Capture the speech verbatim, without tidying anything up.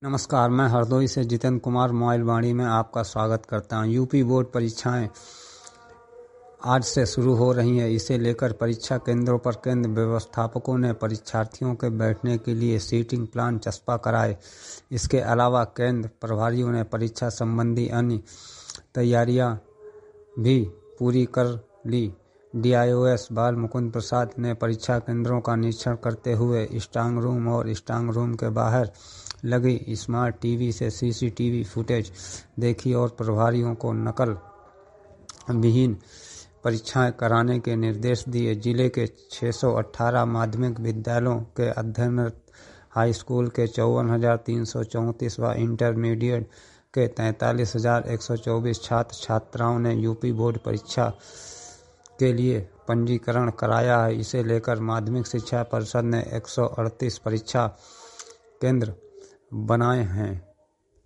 नमस्कार, मैं हरदोई से जितेंद्र कुमार मोबाइल वाणी में आपका स्वागत करता हूं। यूपी बोर्ड परीक्षाएं आज से शुरू हो रही हैं। इसे लेकर परीक्षा केंद्रों पर केंद्र व्यवस्थापकों ने परीक्षार्थियों के बैठने के लिए सीटिंग प्लान चस्पा कराए। इसके अलावा केंद्र प्रभारियों ने परीक्षा संबंधी अन्य तैयारियां भी पूरी कर ली। डीआईओएस बाल मुकुंद प्रसाद ने परीक्षा केंद्रों का निरीक्षण करते हुए स्ट्रांग रूम और स्ट्रांग रूम के बाहर लगी स्मार्ट टीवी से सीसीटीवी फुटेज देखी और प्रभारियों को नकल विहीन परीक्षाएं कराने के निर्देश दिए। जिले के छह सौ अठारह माध्यमिक विद्यालयों के अध्ययनरत हाई स्कूल के चौवन हजार तीन सौ चौंतीस व इंटरमीडिएट के तैंतालीस हजार एक सौ चौबीस छात्र छात्राओं ने यूपी बोर्ड परीक्षा के लिए पंजीकरण कराया है। इसे लेकर माध्यमिक शिक्षा परिषद ने एक सौ अड़तीस परीक्षा केंद्र बनाए हैं।